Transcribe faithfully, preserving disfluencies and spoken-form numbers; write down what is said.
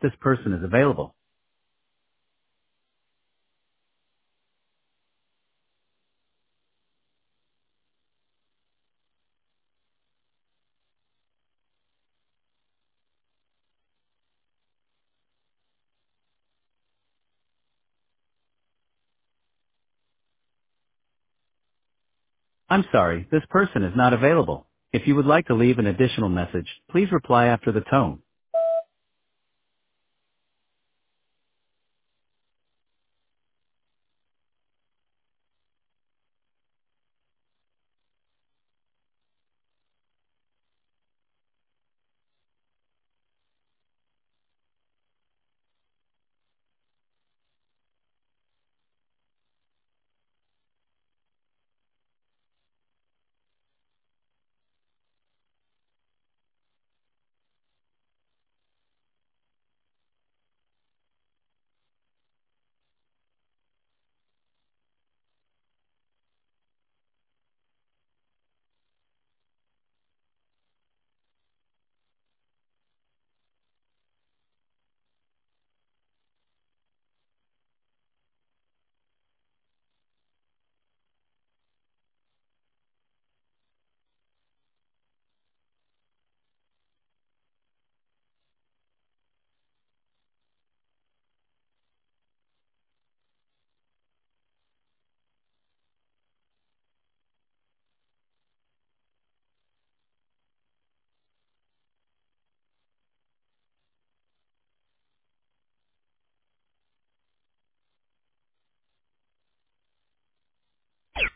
this person is available. I'm sorry, this person is not available. If you would like to leave an additional message, please reply after the tone.